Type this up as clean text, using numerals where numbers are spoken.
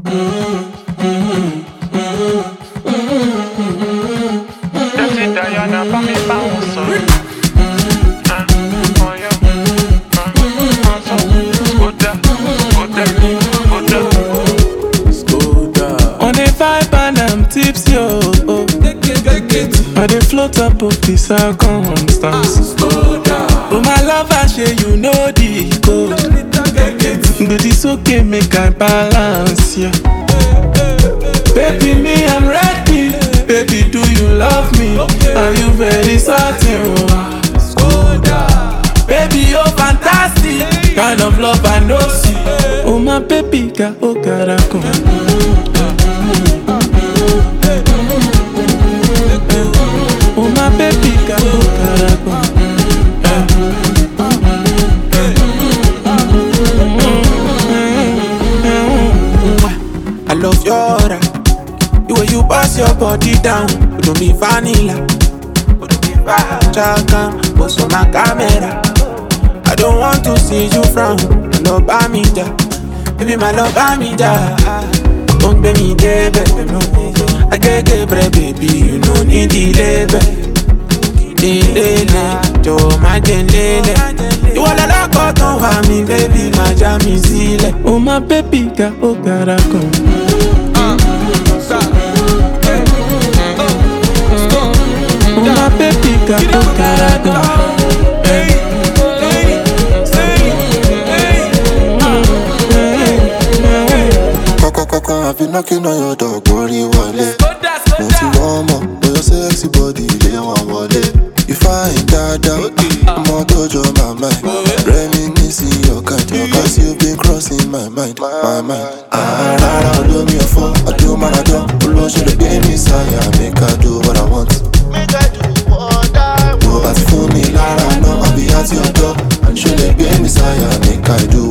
Dirty Diana, pas mes parents seuls. On a vibe and I'm tipsy, oh. I dey float up of the circumstance. Oh my lover, say you know the code. But it's okay, make I balance, yeah. Baby, me, I'm ready. Baby, do you love me? Are you very certain? Baby, you're fantastic. Kind of love I know see. Oh my baby, girl, oh caracon. Oh my baby, girl, oh caracon. I love your aura, the way you pass your body down. Don't be vanilla, don't be chaka, post on my camera. I don't want to see you frown. Love by me, ja, baby, my love by me, ja. Don't be me, baby. I get baby, you no need delay, delay, Joe, my delay. You wanna lock out on me, baby, my jam is easy. Oh my baby, girl, oh caracon. Oh my baby, girl, oh caracon. I've been knocking on your door, worry wale. Want to warm up, but your sexy body, they want wale. If I ain't dada, I'm on dojo my mind. Reminiscing your kind, cause you've been crossing my mind, my mind. I do me a fall, I do man I do. Lord, you give me sire, make I do what I want. But for me, Lara, no, I'll be at your door. And should they give me sire, make I do